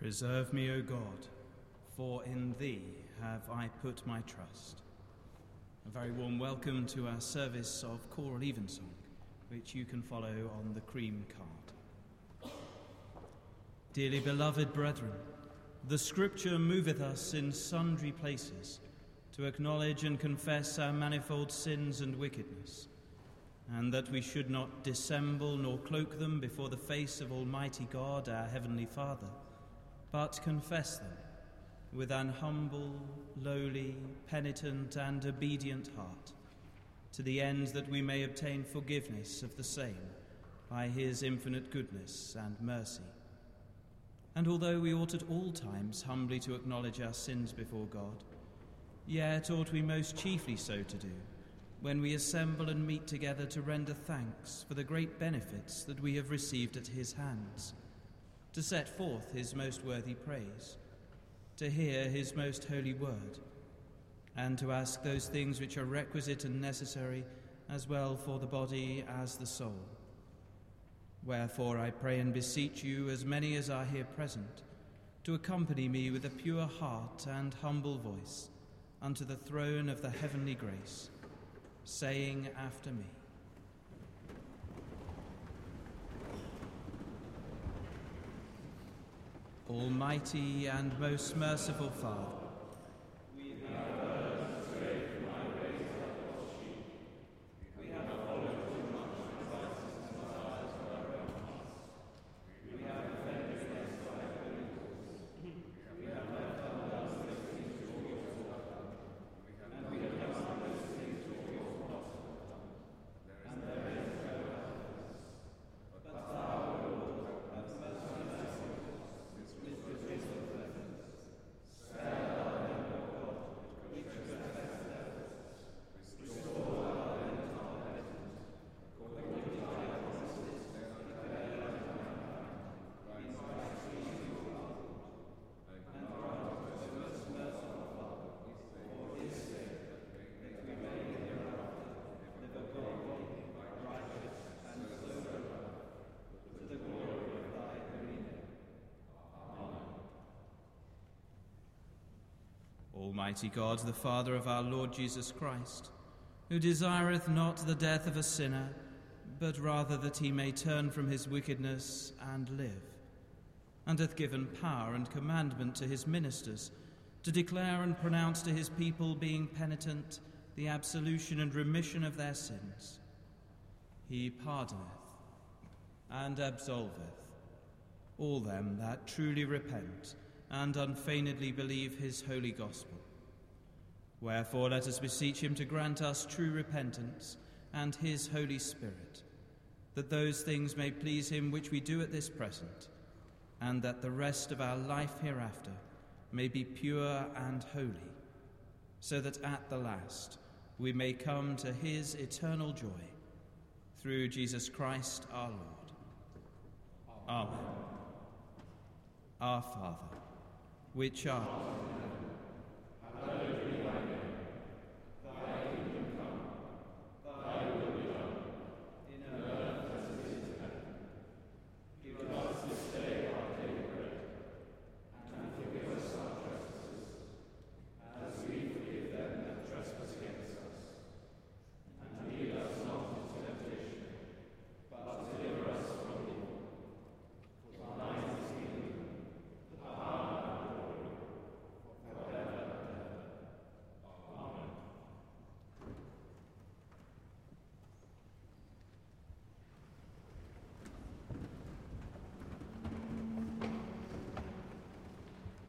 Preserve me, O God, for in thee have I put my trust. A very warm welcome to our service of choral evensong, which you can follow on the cream card. Dearly beloved brethren, the Scripture moveth us in sundry places to acknowledge and confess our manifold sins and wickedness, and that we should not dissemble nor cloak them before the face of Almighty God, our Heavenly Father, but confess them with an humble, lowly, penitent, and obedient heart, to the end that we may obtain forgiveness of the same by his infinite goodness and mercy. And although we ought at all times humbly to acknowledge our sins before God, yet ought we most chiefly so to do when we assemble and meet together to render thanks for the great benefits that we have received at his hands, to set forth his most worthy praise, to hear his most holy word, and to ask those things which are requisite and necessary as well for the body as the soul. Wherefore I pray and beseech you, as many as are here present, to accompany me with a pure heart and humble voice unto the throne of the heavenly grace, saying after me, Almighty and most merciful Father, Almighty God, the Father of our Lord Jesus Christ, who desireth not the death of a sinner, but rather that he may turn from his wickedness and live, and hath given power and commandment to his ministers to declare and pronounce to his people, being penitent, the absolution and remission of their sins. He pardoneth and absolveth all them that truly repent and unfeignedly believe his holy gospel. Wherefore let us beseech him to grant us true repentance and his Holy Spirit, that those things may please him which we do at this present, and that the rest of our life hereafter may be pure and holy, so that at the last we may come to his eternal joy, through Jesus Christ our Lord. Amen. Our Father, which art